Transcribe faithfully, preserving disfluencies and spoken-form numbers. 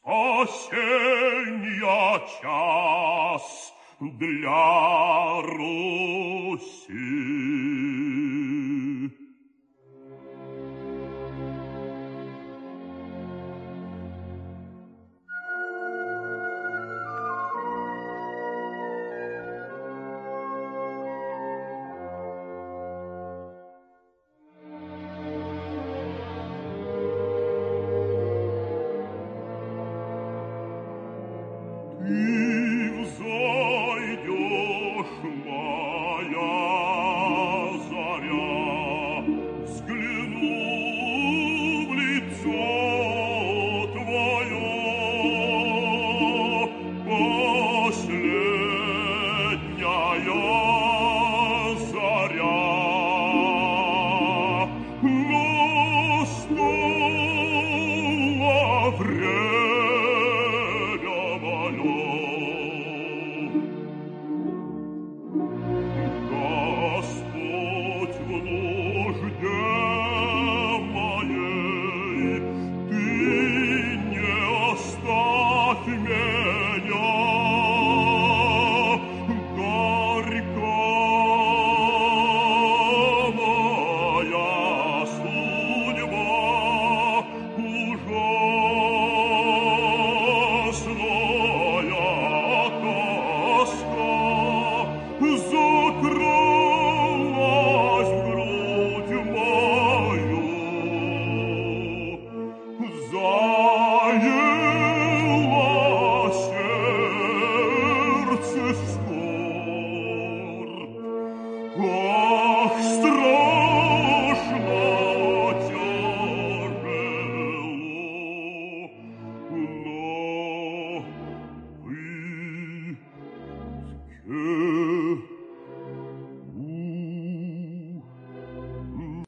Осенний час для Руси. Ты взойдешь, моя заря, взгляну в лицо твое, последняя заря. Настало время мое. Господь в нужде моей, Ты не оставь меня. Горька моя судьба, ужасная тоска закралась в грудь мою, заело сердце скорбь. Ах, страшно тяжело, но вы